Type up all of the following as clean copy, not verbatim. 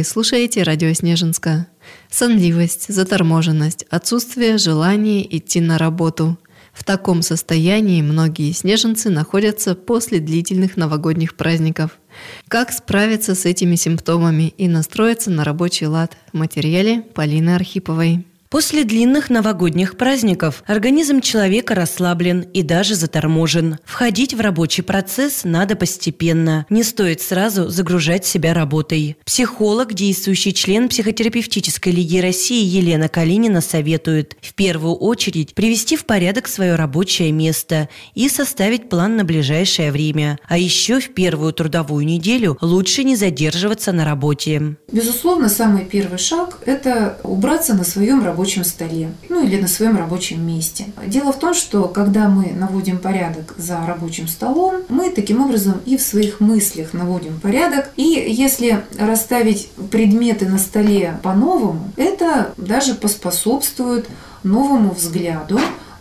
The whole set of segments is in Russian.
Вы слушаете радио Снежинска. Сонливость, заторможенность, отсутствие желания идти на работу. В таком состоянии многие снежинцы находятся после длительных новогодних праздников. Как справиться с этими симптомами и настроиться на рабочий лад? В материале Полины Архиповой. После длинных новогодних праздников организм человека расслаблен и даже заторможен. Входить в рабочий процесс надо постепенно. Не стоит сразу загружать себя работой. Психолог, действующий член психотерапевтической лиги России Елена Калинина советует в первую очередь привести в порядок свое рабочее место и составить план на ближайшее время. А еще в первую трудовую неделю лучше не задерживаться на работе. Безусловно, самый первый шаг – это убраться на своем рабочем столе, или на своем рабочем месте. Дело в том, что когда мы наводим порядок за рабочим столом, мы таким образом и в своих мыслях наводим порядок. И если расставить предметы на столе по-новому, это даже поспособствует новому взгляду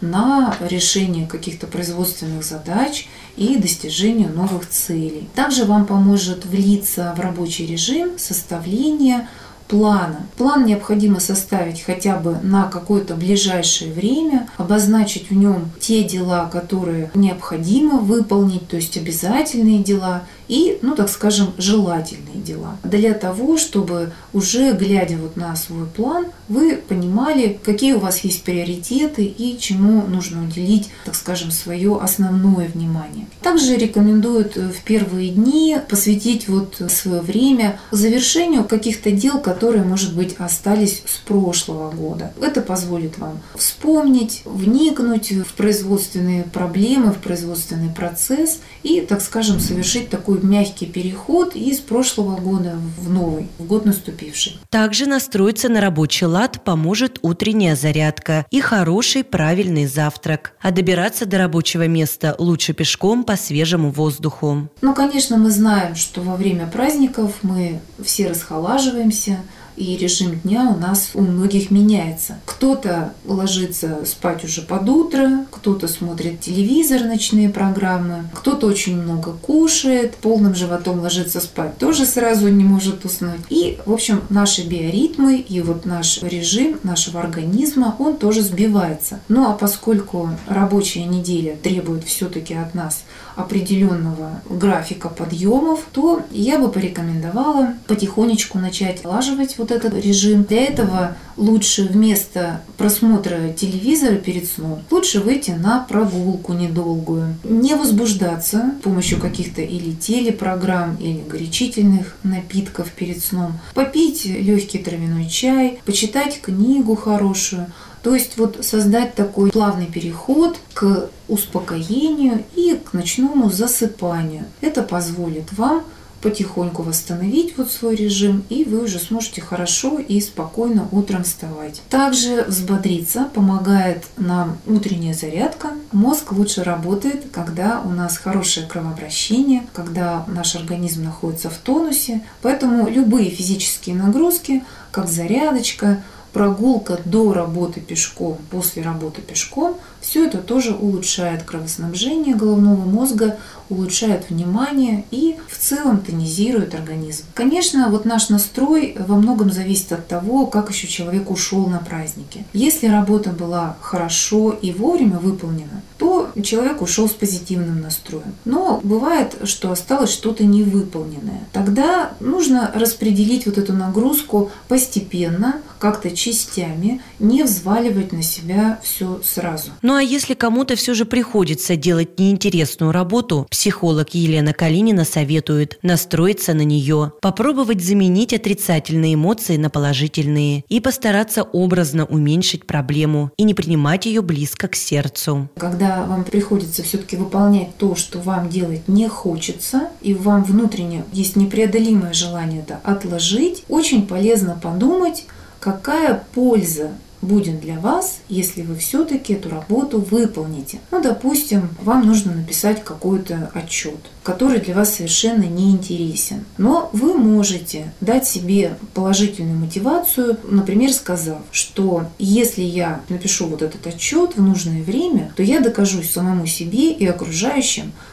на решение каких-то производственных задач и достижению новых целей. Также вам поможет влиться в рабочий режим составления плана. План необходимо составить хотя бы на какое-то ближайшее время, обозначить в нем те дела, которые необходимо выполнить, то есть обязательные дела и, так скажем, желательные дела. Для того, чтобы уже глядя на свой план, вы понимали, какие у вас есть приоритеты и чему нужно уделить, так скажем, свое основное внимание. Также рекомендуют в первые дни посвятить свое время завершению каких-то дел, которые, может быть, остались с прошлого года. Это позволит вам вспомнить, вникнуть в производственные проблемы, в производственный процесс и, так скажем, совершить такой мягкий переход из прошлого года в новый, в год наступивший. Также настроиться на рабочий лад поможет утренняя зарядка и хороший правильный завтрак. А добираться до рабочего места лучше пешком по свежему воздуху. Конечно, мы знаем, что во время праздников мы все расхолаживаемся, и режим дня у нас у многих меняется. Кто-то ложится спать уже под утро, кто-то смотрит телевизор, ночные программы, кто-то очень много кушает, полным животом ложится спать, тоже сразу не может уснуть. И, в общем, наши биоритмы и наш режим нашего организма, он тоже сбивается. А поскольку рабочая неделя требует все-таки от нас определенного графика подъемов, то я бы порекомендовала потихонечку начать налаживать этот режим. Для этого лучше вместо просмотра телевизора перед сном лучше выйти на прогулку недолгую. Не возбуждаться с помощью каких-то или телепрограмм, или горячительных напитков перед сном. Попить легкий травяной чай, почитать книгу хорошую. То есть создать такой плавный переход к успокоению и к ночному засыпанию. Это позволит вам потихоньку восстановить свой режим, и вы уже сможете хорошо и спокойно утром вставать. Также взбодриться помогает нам утренняя зарядка. Мозг лучше работает, когда у нас хорошее кровообращение, когда наш организм находится в тонусе. Поэтому любые физические нагрузки, как зарядочка, прогулка до работы пешком, после работы пешком, все это тоже улучшает кровоснабжение головного мозга, улучшает внимание и в целом тонизирует организм. Конечно, наш настрой во многом зависит от того, как еще человек ушел на праздники. Если работа была хорошо и вовремя выполнена, то человек ушел с позитивным настроем. Но бывает, что осталось что-то невыполненное. Тогда нужно распределить эту нагрузку постепенно, как-то частями, не взваливать на себя все сразу. А если кому-то все же приходится делать неинтересную работу, психолог Елена Калинина советует настроиться на нее, попробовать заменить отрицательные эмоции на положительные и постараться образно уменьшить проблему и не принимать ее близко к сердцу. Когда вам приходится все-таки выполнять то, что вам делать не хочется, и вам внутренне есть непреодолимое желание это отложить, очень полезно подумать, какая польза будет для вас, если вы все-таки эту работу выполните. Допустим, вам нужно написать какой-то отчет, который для вас совершенно не интересен. Но вы можете дать себе положительную мотивацию, например, сказав, что если я напишу этот отчет в нужное время, то я докажу самому себе и окружающим,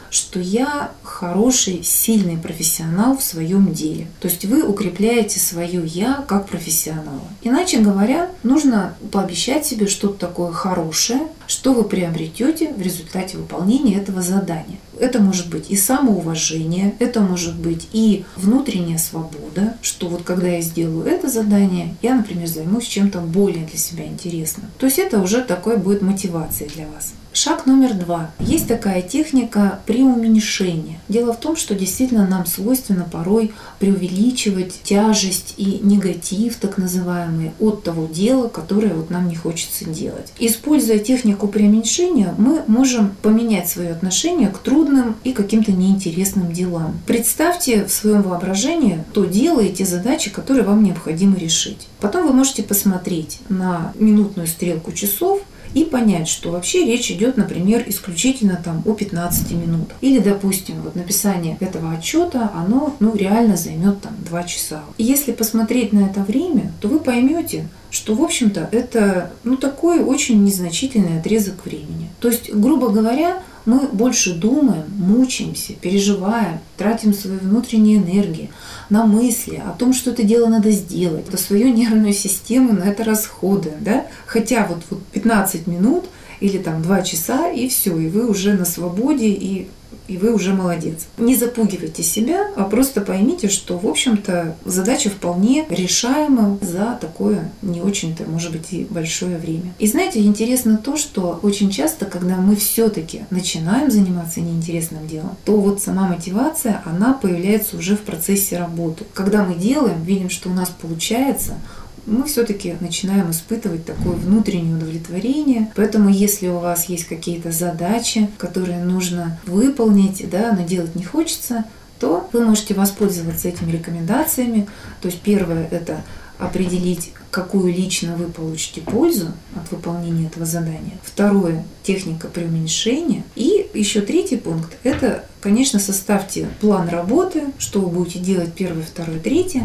что я хороший, сильный профессионал в своем деле. То есть вы укрепляете свое «я» как профессионала. Иначе говоря, нужно пообещать себе что-то такое хорошее, что вы приобретете в результате выполнения этого задания. Это может быть и самоуважение, это может быть и внутренняя свобода, что вот когда я сделаю это задание, я, например, займусь чем-то более для себя интересным. То есть это уже такой будет мотивацией для вас. Шаг номер 2. Есть такая техника преуменьшения. Дело в том, что действительно нам свойственно порой преувеличивать тяжесть и негатив, так называемый, от того дела, которое вот нам не хочется делать. Используя технику преуменьшения, мы можем поменять свое отношение к трудным и каким-то неинтересным делам. Представьте в своем воображении то дело и те задачи, которые вам необходимо решить. Потом вы можете посмотреть на минутную стрелку часов и понять, что вообще речь идет, например, исключительно о 15 минутах. Или, допустим, вот написание этого отчета, оно реально займет 2 часа. И если посмотреть на это время, то вы поймете, что, в общем-то, это такой очень незначительный отрезок времени. То есть, грубо говоря, мы больше думаем, мучаемся, переживаем, тратим свою внутреннюю энергию на мысли о том, что это дело надо сделать, свою нервную систему на это расходуем, да? Хотя вот 15 минут или 2 часа, и все, и вы уже на свободе, и вы уже молодец. Не запугивайте себя, а просто поймите, что, в общем-то, задача вполне решаема за такое не очень-то, может быть, и большое время. И знаете, интересно то, что очень часто, когда мы все-таки начинаем заниматься неинтересным делом, то вот сама мотивация, она появляется уже в процессе работы. Когда мы делаем, видим, что у нас получается, мы все-таки начинаем испытывать такое внутреннее удовлетворение. Поэтому, если у вас есть какие-то задачи, которые нужно выполнить, но делать не хочется, то вы можете воспользоваться этими рекомендациями. То есть первое – это определить, какую лично вы получите пользу от выполнения этого задания. Второе – техника преуменьшения. И еще третий пункт – это, конечно, составьте план работы, что вы будете делать первое, второе, третье.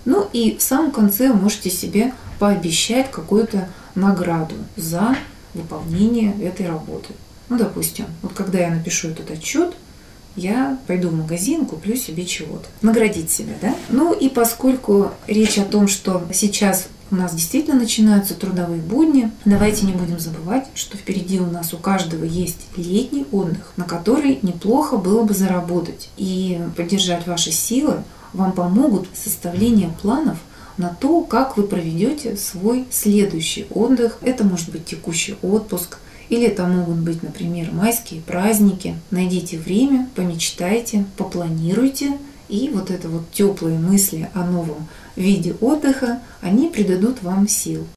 И в самом конце вы можете себе пообещать какую-то награду за выполнение этой работы. Допустим, вот когда я напишу этот отчет, я пойду в магазин, куплю себе чего-то. Наградить себя, да? И поскольку речь о том, что сейчас у нас действительно начинаются трудовые будни, давайте не будем забывать, что впереди у нас у каждого есть летний отдых, на который неплохо было бы заработать. И поддержать ваши силы вам помогут составление планов на то, как вы проведете свой следующий отдых. Это может быть текущий отпуск, или это могут быть, например, майские праздники. Найдите время, помечтайте, попланируйте, и вот это теплые мысли о новом виде отдыха, они придадут вам сил.